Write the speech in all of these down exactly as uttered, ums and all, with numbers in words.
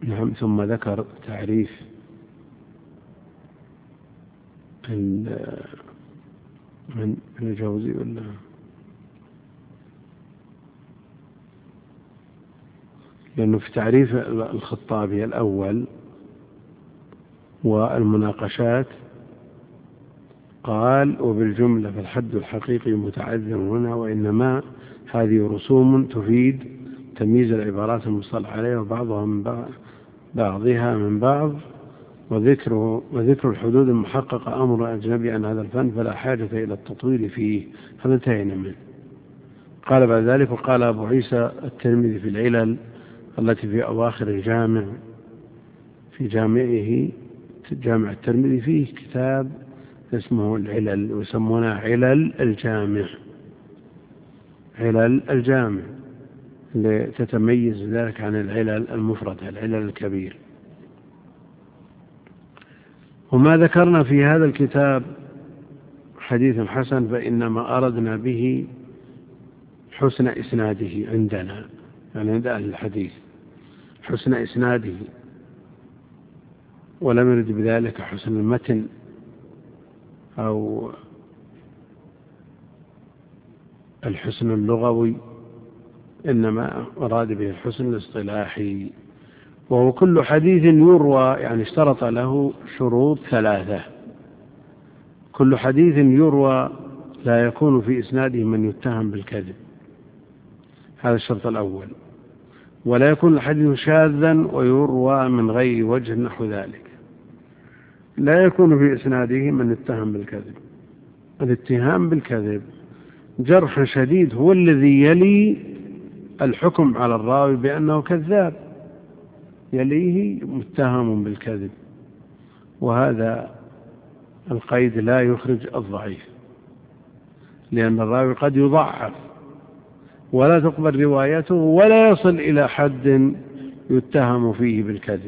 نعم. ثم ذكر تعريف من الجوزي ولا لأنه في تعريف الخطابي الأول والمناقشات قال وبالجملة فالحد الحقيقي متعذر هنا، وإنما هذه رسوم تفيد تمييز العبارات المصطلح عليها وبعضها من بعض بعضها من بعض، وذكره وذكر الحدود المحققة أمر أجنبي عن هذا الفن فلا حاجة إلى التطويل فيه. هذا انتهينا منه. قال بعد ذلك وقال أبو عيسى الترمذي في العلل التي في أواخر الجامع في جامعه جامع الترمذي فيه كتاب اسمه العلل ويسمونه علل الجامع علل الجامع لتتميز ذلك عن العلل المفردة العلل الكبير. وما ذكرنا في هذا الكتاب حديث حسن فإنما أردنا به حسن إسناده عندنا، يعني عند أهل الحديث حسن إسناده، ولم يرد بذلك حسن المتن أو الحسن اللغوي، إنما أراد به الحسن الاصطلاحي، وهو كل حديث يروى يعني اشترط له شروط ثلاثة. كل حديث يروى لا يكون في إسناده من يتهم بالكذب، هذا الشرط الأول، ولا يكون الحديث شاذا ويروى من غير وجه نحو ذلك، لا يكون في إسناده من يتهم بالكذب. الاتهام بالكذب جرح شديد هو الذي يلي الحكم على الراوي بأنه كذاب، يليه متهم بالكذب، وهذا القيد لا يخرج الضعيف، لأن الراوي قد يضعف ولا تقبل روايته ولا يصل إلى حد يتهم فيه بالكذب.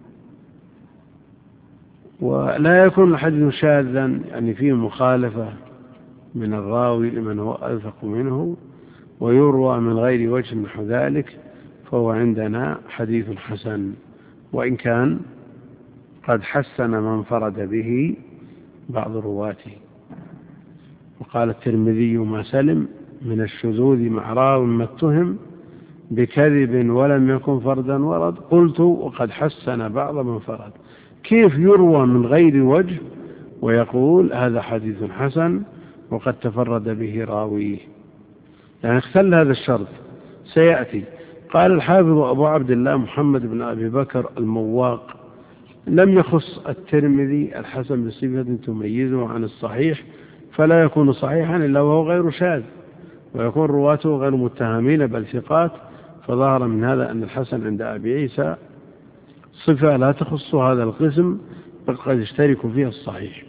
ولا يكون الحديث شاذا يعني فيه مخالفة من الراوي لمن هو أوثق منه ويروى من غير وجه نحو ذلك، فهو عندنا حديث حسن، وإن كان قد حسن من انفرد به بعض رواته. وقال الترمذي ما سلم من الشذوذ مع راو ما اتهم بكذب ولم يكن فردا ورد، قلت وقد حسن بعض من فرد. كيف يروى من غير وجه ويقول هذا حديث حسن وقد تفرد به راويه؟ يعني اختل هذا الشرط سيأتي. قال الحافظ أبو عبد الله محمد بن أبي بكر المواق لم يخص الترمذي الحسن بصفة تميزه عن الصحيح، فلا يكون صحيحا إلا وهو غير شاذ، ويكون رواته غير متهمين بل ثقات. فظهر من هذا أن الحسن عند أبي عيسى صفة لا تخص هذا القسم بل قد يشترك فيها الصحيح.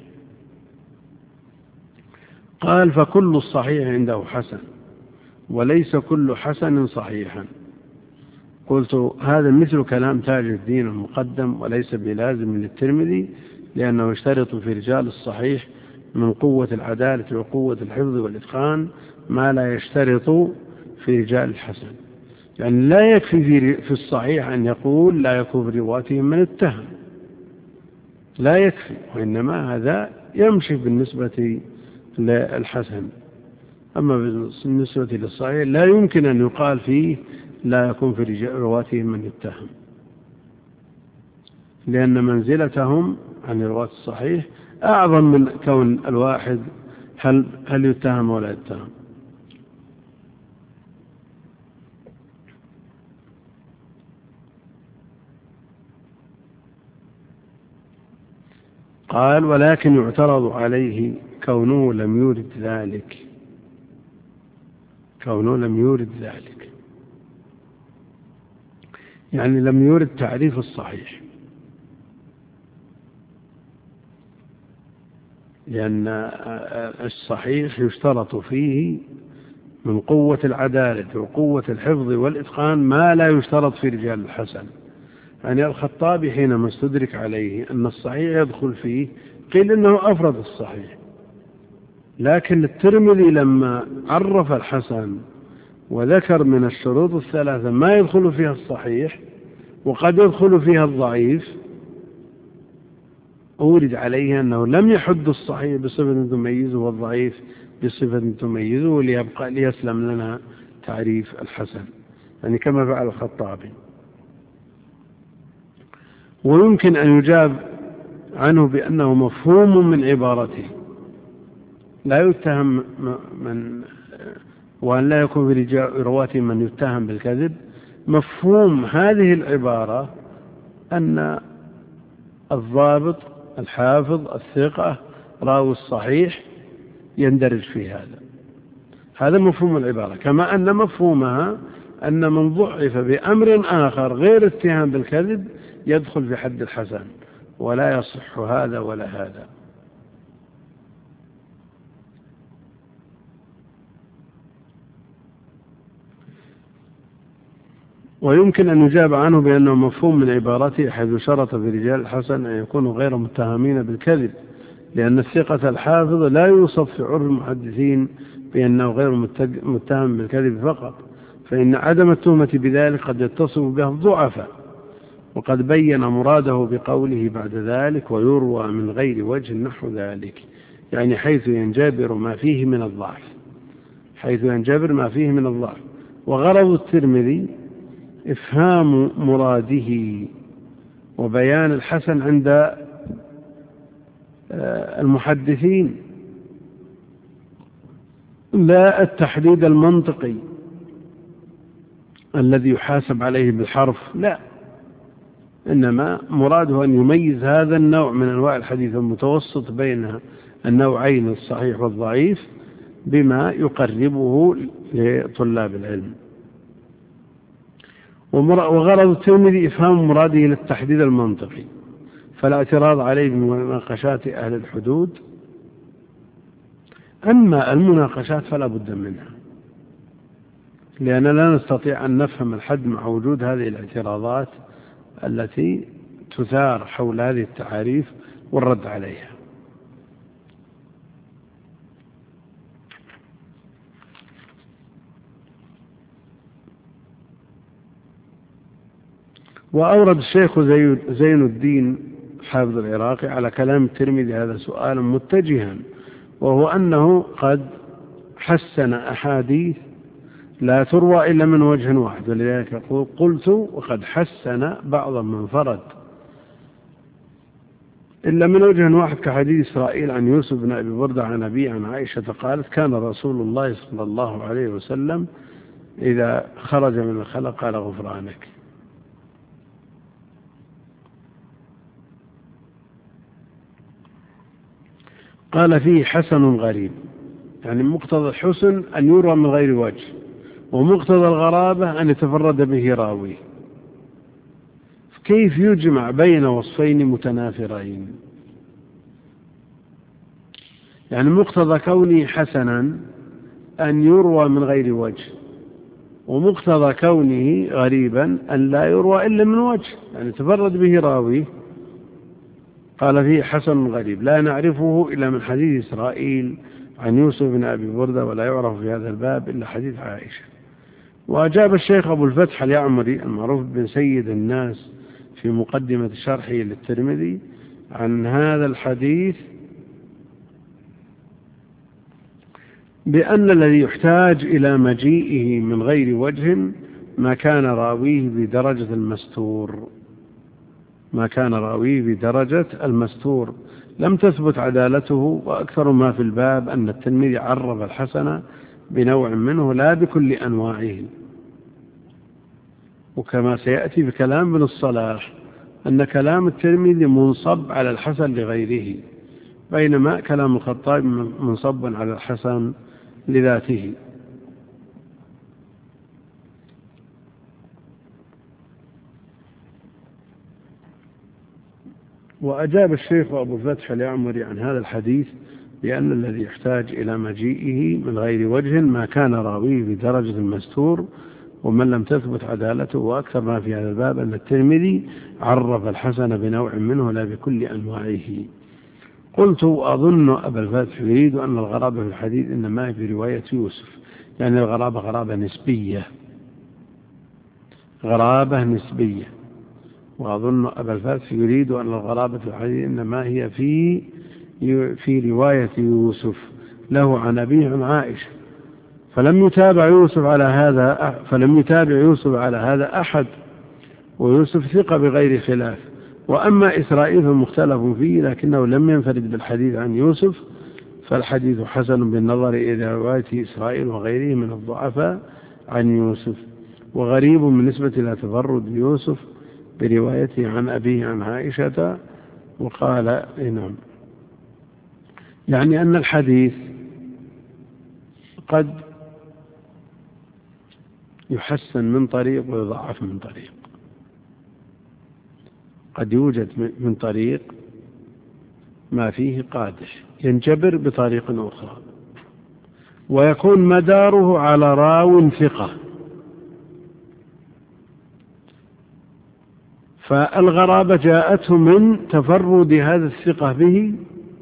قال فكل الصحيح عنده حسن وليس كل حسن صحيحا. قلت هذا مثل كلام تاج الدين المقدم وليس بلازم للترمذي، لأنه يشترط في رجال الصحيح من قوة العدالة وقوة الحفظ والإتقان ما لا يشترط في رجال الحسن. يعني لا يكفي في الصحيح أن يقول لا يكون في رواتهم من اتهم، لا يكفي، وإنما هذا يمشي بالنسبة للحسن. أما بالنسبة للصحيح لا يمكن أن يقال فيه لا يكون في رواتهم من يتهم، لأن منزلتهم عن رواة الصحيح أعظم من كون الواحد هل, هل يتهم ولا يتهم. قال ولكن يعترض عليه كونه لم يورد ذلك كونه لم يورد ذلك يعني لم يورد تعريف الصحيح، لأن الصحيح يشترط فيه من قوة العدالة وقوة الحفظ والإتقان ما لا يشترط في رجال الحسن. يعني الخطابي حينما استدرك عليه أن الصحيح يدخل فيه قيل إنه أفرد الصحيح، لكن الترمذي لما عرف الحسن وذكر من الشروط الثلاثة ما يدخل فيها الصحيح وقد يدخل فيها الضعيف، أورد عليه أنه لم يحد الصحيح بصفة تميزه والضعيف بصفة تميزه ليبقى ليسلم لنا تعريف الحسن، يعني كما فعل الخطابي. ويمكن أن يجاب عنه بأنه مفهوم من عبارته، لا يتهم من وأن لا يكون في رواته من يتهم بالكذب. مفهوم هذه العبارة أن الضابط الحافظ الثقة راوي الصحيح يندرج في هذا، هذا مفهوم العبارة. كما أن مفهومها أن من ضعف بأمر آخر غير اتهام بالكذب يدخل في حد الحسن، ولا يصح هذا ولا هذا. ويمكن أن يجاب عنه بأنه مفهوم من عبارته حيث شرط في رجال الحسن أن يكونوا غير متهمين بالكذب، لأن الثقة الحافظ لا يوصف في عرف المحدثين بأنه غير متهم بالكذب فقط، فإن عدم التهمة بذلك قد يتصف به الضعفاء. وقد بين مراده بقوله بعد ذلك ويروى من غير وجه نحو ذلك، يعني حيث ينجبر ما فيه من الضعف، حيث ينجبر ما فيه من الضعف. وغرض الترمذي إفهام مراده وبيان الحسن عند المحدثين، لا التحديد المنطقي الذي يحاسب عليه بالحرف، لا، إنما مراده أن يميز هذا النوع من أنواع الحديث المتوسط بين النوعين الصحيح والضعيف بما يقربه لطلاب العلم. وغرض الترمذي إفهام مراده للتحديد المنطقي، فلا اعتراض عليه بمناقشات أهل الحدود. أما المناقشات فلا بد منها، لأن لا نستطيع أن نفهم الحد مع وجود هذه الاعتراضات التي تثار حول هذه التعاريف والرد عليها. وأورد الشيخ زين الدين حافظ العراقي على كلام الترمذي هذا سؤالا متجها، وهو أنه قد حسن أحاديث لا تروى إلا من وجه واحد، ولذلك يقول قلت وقد حسن بعض من فرد إلا من وجه واحد، كحديث إسرائيل عن يوسف بن أبي بردة عن أبي عن عائشة قالت كان رسول الله صلى الله عليه وسلم إذا خرج من الخلاء قال غفرانك. قال فيه حسن غريب، يعني مقتضى الحسن أن يروى من غير وجه، ومقتضى الغرابة أن يتفرد به راوي. كيف يجمع بين وصفين متنافرين؟ يعني مقتضى كونه حسنا أن يروى من غير وجه، ومقتضى كونه غريبا أن لا يروى إلا من وجه، يعني تفرد به راوي. قال فيه حسن غريب لا نعرفه إلا من حديث إسرائيل عن يوسف بن أبي بردة، ولا يعرف في هذا الباب إلا حديث عائشة. وأجاب الشيخ أبو الفتح اليعمري المعروف بن سيد الناس في مقدمة شرحه للترمذي عن هذا الحديث بأن الذي يحتاج إلى مجيئه من غير وجه ما كان راويه بدرجة المستور، ما كان راويه بدرجة المستور لم تثبت عدالته. وأكثر ما في الباب أن الترمذي عرف الحسن بنوع منه لا بكل أنواعه، وكما سيأتي بكلام ابن الصلاح أن كلام الترمذي منصب على الحسن لغيره، بينما كلام الخطابي منصب على الحسن لذاته. وأجاب الشيخ أبو الفتح اليعمري عن هذا الحديث بأن الذي يحتاج إلى مجيئه من غير وجه ما كان راويه بدرجة المستور ومن لم تثبت عدالته. وأكثر ما في هذا الباب أن الترمذي عرف الحسن بنوع منه لا بكل أنواعه. قلت أظن أبا الفتح يريد أن الغرابة في الحديث إنما في رواية يوسف، يعني الغرابة غرابة نسبية، غرابة نسبية، وأظن أبا الفارس يريد أن الغرابة في الحديث إنما هي في في رواية يوسف له عن أبيه عن عائشة، فلم يتابع يوسف على هذا فلم يتابع يوسف على هذا أحد، ويوسف ثقة بغير خلاف. وأما إسرائيل فمختلف فيه، لكنه لم ينفرد بالحديث عن يوسف، فالحديث حسن بالنظر إلى رواية إسرائيل وغيره من الضعفاء عن يوسف، وغريب بالنسبة إلى تفرد يوسف بروايته عن أبيه عن عائشة. وقال نعم، يعني أن الحديث قد يحسن من طريق ويضعف من طريق، قد يوجد من طريق ما فيه قادح ينجبر بطريق أخرى، ويكون مداره على راو ثقة، فالغرابة جاءته من تفرد هذا الثقة به،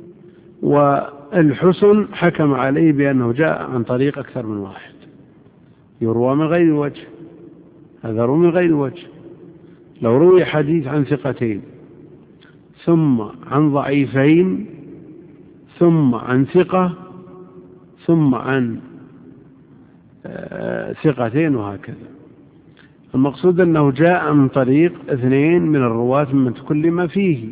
والحسن حكم عليه بأنه جاء عن طريق أكثر من واحد يروى من غير وجه، هذا روى من غير وجه. لو روي حديث عن ثقتين ثم عن ضعيفين ثم عن ثقة ثم عن ثقتين وهكذا، المقصود أنه جاء من طريق اثنين من الرواة من كل ما فيه،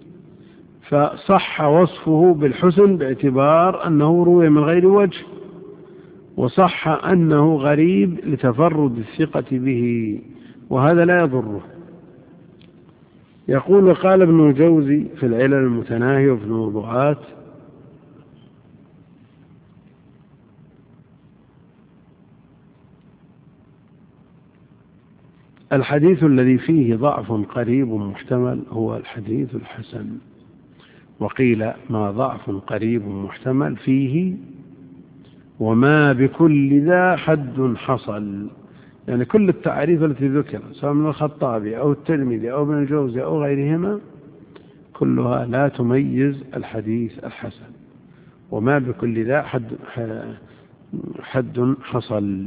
فصح وصفه بالحسن باعتبار أنه روي من غير وجه، وصح أنه غريب لتفرد الثقة به، وهذا لا يضره. يقول قال ابن الجوزي في العلل المتناهية وفي الموضوعات: الحديث الذي فيه ضعف قريب محتمل هو الحديث الحسن. وقيل ما ضعف قريب محتمل فيه وما بكل ذا حد حصل، يعني كل التعريف التي ذكر سواء من الخطابي أو الترمذي أو ابن الجوزي أو غيرهما كلها لا تميز الحديث الحسن، وما بكل ذا حد حد حصل.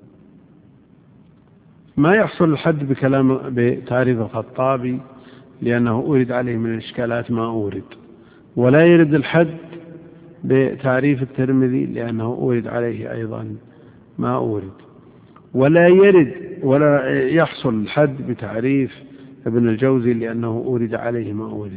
ما يحصل الحد بكلام بتعريف الخطابي لأنه أورد عليه من الإشكالات ما أورد، ولا يرد الحد بتعريف الترمذي لأنه أورد عليه أيضا ما أورد، ولا يرد ولا يحصل الحد بتعريف ابن الجوزي لأنه أورد عليه ما أورد.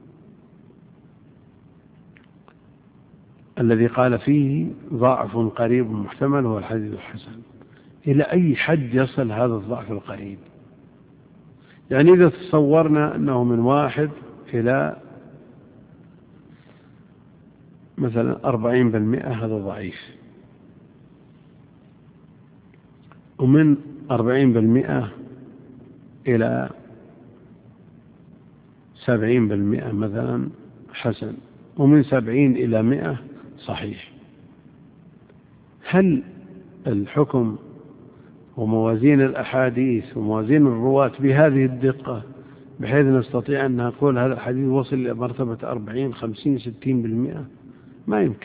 الذي قال فيه ضعف قريب محتمل هو الحديث الحسن. إلى أي حد يصل هذا الضعف القريب؟ يعني إذا تصورنا أنه من واحد إلى مثلا أربعين بالمئة هذا ضعيف، ومن أربعين بالمئة إلى سبعين بالمئة مثلا حسن، ومن سبعين إلى مئة صحيح. هل الحكم وموازين الأحاديث وموازين الرواة بهذه الدقة بحيث نستطيع أن نقول هذا الحديث وصل إلى مرتبة أربعين خمسين ستين بالمئة؟ ما يمكن.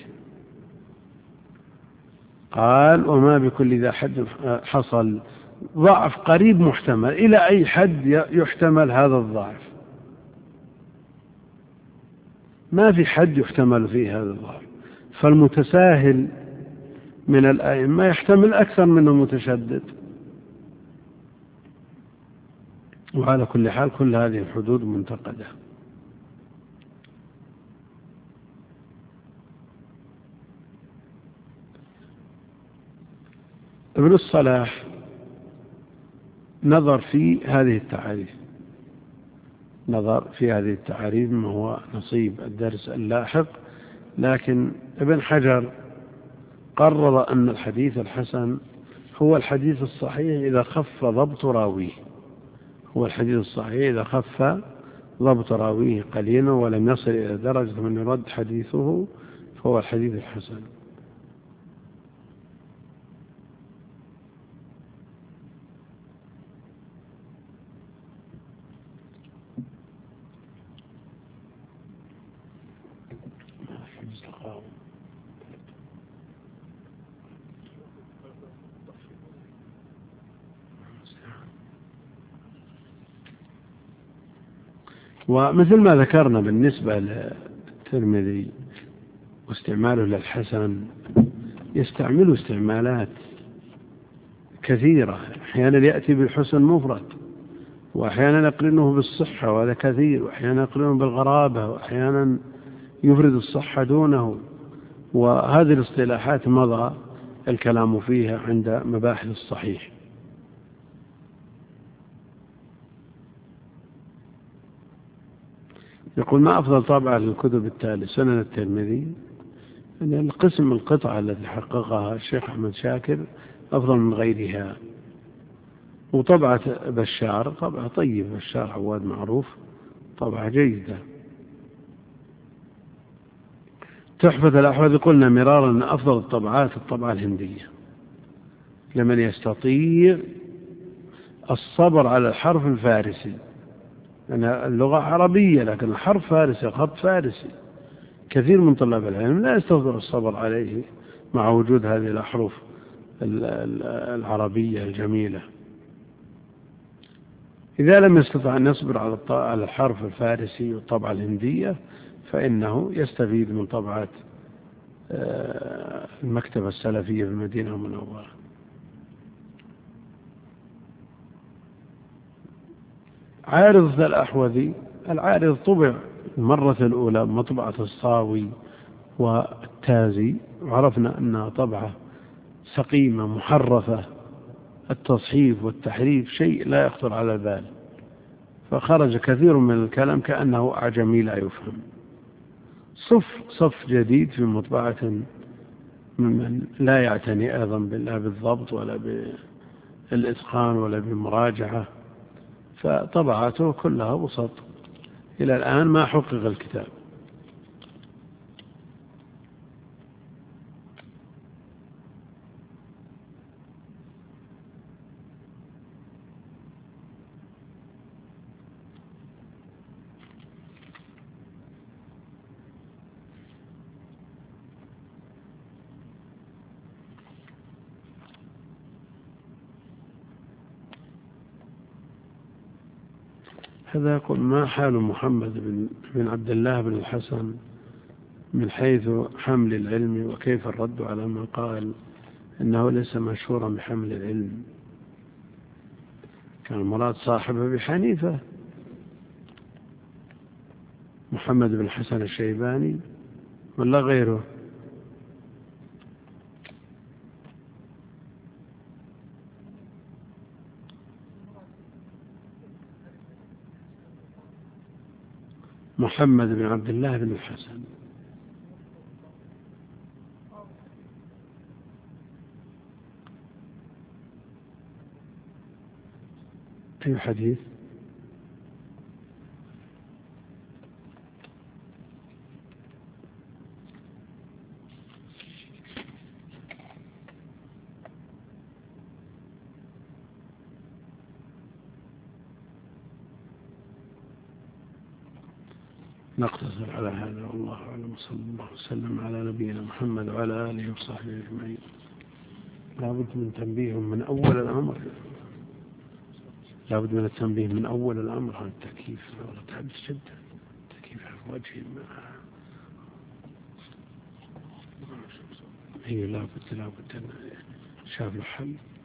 قال وما بكل ذا حد حصل ضعف قريب محتمل. إلى أي حد يحتمل هذا الضعف؟ ما في حد يحتمل فيه هذا الضعف، فالمتساهل من الأئمة يحتمل أكثر من المتشدد. وعلى كل حال كل هذه الحدود منتقدة. ابن الصلاح نظر في هذه التعاريف نظر في هذه التعاريف ما هو نصيب الدرس اللاحق، لكن ابن حجر قرر أن الحديث الحسن هو الحديث الصحيح إذا خف ضبط راويه هو الحديث الصحيح إذا خف ضبط راويه قليلا ولم يصل إلى درجة من يرد حديثه فهو الحديث الحسن. ومثل ما ذكرنا بالنسبة للترمذي واستعماله للحسن، يستعمل استعمالات كثيرة، أحيانا يأتي بالحسن مفرد، وأحيانا يقرنه بالصحة وهذا كثير، وأحيانا يقرنه بالغرابة، وأحيانا يفرد الصحة دونه. وهذه الاصطلاحات مضى الكلام فيها عند مباحث الصحيح. يقول: ما أفضل طبعة للكتب التالي؟ سنن الترمذي، يعني القسم القطعة التي حققها الشيخ أحمد شاكر أفضل من غيرها. وطبعة بشار طبعة طيب، بشار عواد معروف، طبعة جيدة. تحفة الأحوذ قلنا مرارا أن أفضل الطبعات الطبعة الهندية لمن يستطيع الصبر على الحرف الفارسي، لأن يعني اللغة عربية لكن الحرف فارسي، خط فارسي. كثير من طلاب العلم لا يستطيع الصبر عليه مع وجود هذه الأحرف العربية الجميلة. إذا لم يستطع أن يصبر على الحرف الفارسي والطبعة الهندية فإنه يستفيد من طبعة المكتبة السلفية في المدينة المنورة. عارض الأحوذي، العارض طبع المرة الأولى مطبعة الصاوي والتازي، وعرفنا أنها طبعة سقيمة محرفة، التصحيف والتحريف شيء لا يخطر على البال، فخرج كثير من الكلام كأنه أعجمي لا يفهم. صف صف جديد في مطبعة ممن لا يعتني أيضا لا بالضبط ولا بالإتقان ولا بالمراجعة، فطبعاته كلها وسط. إلى الآن ما حقق الكتاب. هذا يقول: ما حال محمد بن, بن عبد الله بن الحسن من حيث حمل العلم، وكيف الرد على من قال إنه ليس مشهورا بحمل العلم؟ كان المراد صاحب أبي حنيفة محمد بن الحسن الشيباني ولا غيره؟ محمد بن عبد الله بن الحسن. أي حديث؟ نقتصر على هذا والله أعلم، صلى الله وسلم على نبينا محمد وعلى آله وصحبه أجمعين. لابد من تنبيه من أول الأمر، لابد من التنبيه من أول الأمر عن التكييف. والله تعبت جدا، التكييف في وجهي ما هي لابد لابد أن شاف له حل.